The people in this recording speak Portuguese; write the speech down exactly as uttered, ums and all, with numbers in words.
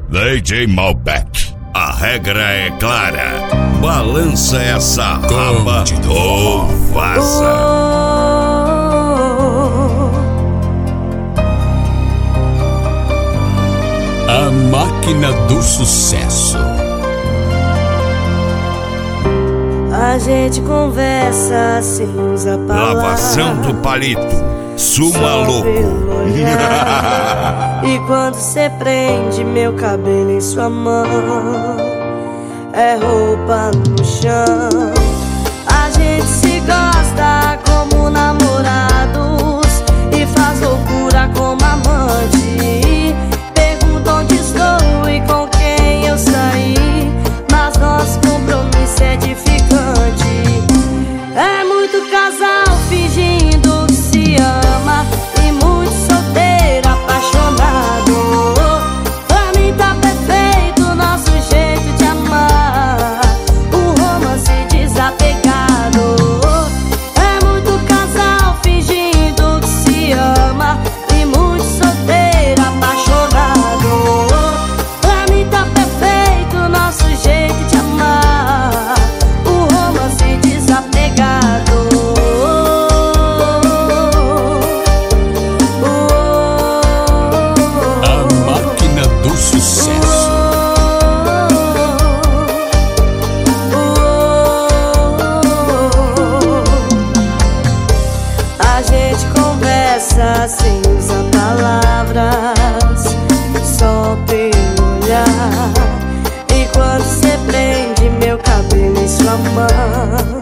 D J Malbec, a regra é clara. Balança essa raba ou vaza. A máquina do sucesso. A gente conversa sem usar palavras. Lavação do palito, suma louco. E quando cê prende meu cabelo em sua mão, é roupa no chão. A gente se gosta como namorados e faz loucura como amante. Pergunta onde estou e com quem eu saí, mas nosso compromisso é edificante. É muito casal fingindo que se ama e muito solteiro apaixonado. Pra mim tá perfeito o nosso jeito de amar, um romance desapegado. É muito casal fingindo que se ama e muito solteiro apaixonado. Pra mim tá perfeito o nosso jeito de amar, um romance desapegado. A gente conversa sem usar palavras, só pelo olhar. E quando cê prende meu cabelo em sua mão,